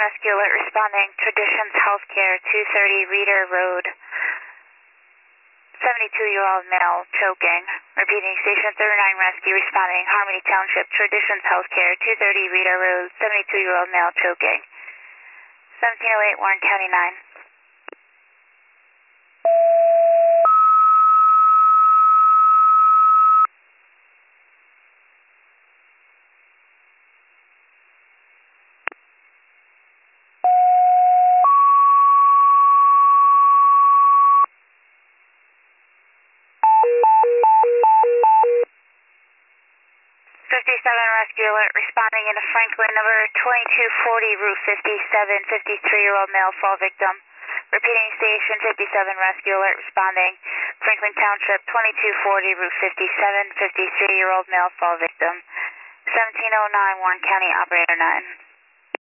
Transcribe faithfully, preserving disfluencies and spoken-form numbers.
Rescue Alert responding. Traditions Healthcare, two thirty Reeder Road. seventy-two-year-old male choking. Repeating, Station thirty-nine Rescue responding. Harmony Township, Traditions Healthcare, two thirty Reeder Road. seventy-two-year-old male choking. seventeen oh eight Warren County nine. fifty-seven Rescue Alert responding into Franklin number twenty-two forty Route fifty-seven, fifty-three-year-old male fall victim. Repeating, Station fifty-seven Rescue Alert responding. Franklin Township, twenty-two forty Route fifty-seven, fifty-three-year-old male fall victim. seventeen oh nine Warren County Operator nine.